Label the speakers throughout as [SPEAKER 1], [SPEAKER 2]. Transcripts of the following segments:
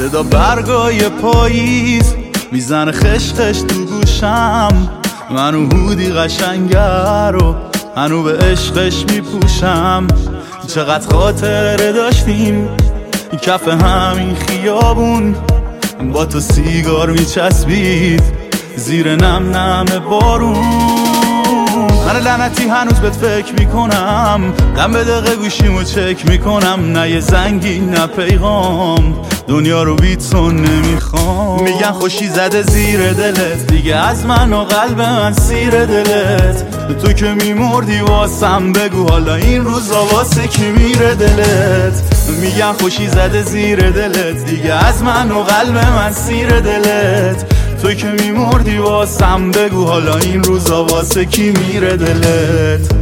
[SPEAKER 1] صدا برگای پاییز میزنه خش خش تو گوشم، منو هودی قشنگه رو هنو به عشقش میپوشم. چقدر خاطره داشتیم کف همین خیابون، با تو سیگار میچسبید زیر نم نم بارون. من لعنتی هنوز بهت فکر میکنم، دم به دقیقه گوشیمو چک میکنم، نه یه زنگی نه پیغام، دنیا رو بیتون نمیخوام. میگن خوشی زده زیر دلت دیگه از من و قلب من سیر دلت، تو که میمردی واسم بگو حالا این روزا واسه کی میره دلت. میگن خوشی زده زیر دلت دیگه از من و قلب من سیر دلت، تو که میمردی واسم بگو حالا این روزا واسه کی میره دلت.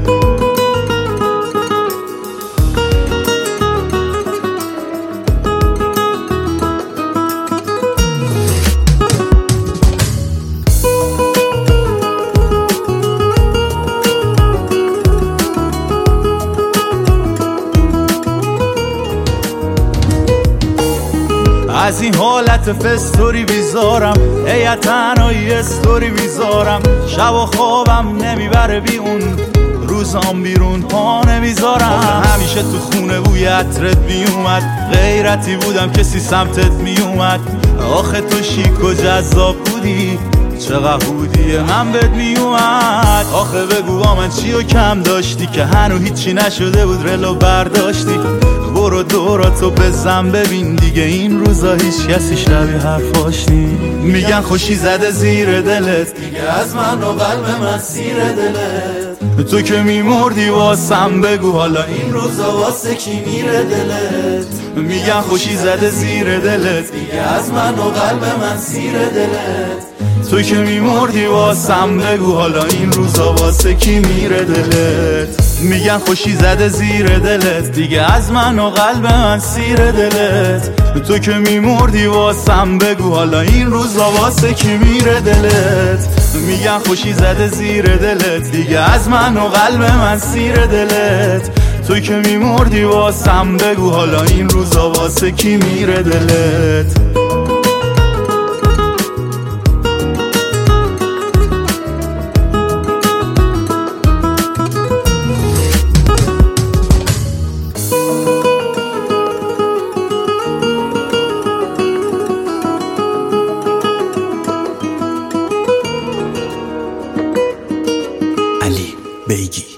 [SPEAKER 1] از این حالت فستوری بیزارم، ای تنهایی استوری بیزارم، شب و خوابم نمیبره بی اون روزام بیرون پا نمیذارم. همیشه تو خونه بوی عطرت میومد، غیرتی بودم کسی سمتت میومد، آخه تو شیک و جذاب بودی چقدر هودی من بهت میومد. آخه بگو با من چی و کم داشتی که هنو هیچی نشده بود رلو برداشتی. برو دوراتو بزن ببین دیگه این روزا هیچ کسی شبیه حرفاش نی. میگن خوشی زده زیر دلت دیگه از من و قلب من سیر دلت، تو که میمردی واسم بگو حالا این روزا واسه کی میره دلت. میگن خوشی زده زیر دلت دیگه از من و قلب من سیر دلت، تو که میمردی واسم بگو حالا این روزا واسه کی میره دلت. میگن خوشی زده زیر دلت دیگه از من و قلب من سیر دلت، تو که میمردی واسم بگو حالا این روزا واسه کی میره دلت. میگن خوشی زده زیر دلت دیگه از من و قلب من سیر دلت، تو که میمردی واسم بگو حالا این روزا واسه کی میره دلت.
[SPEAKER 2] علی بیگی.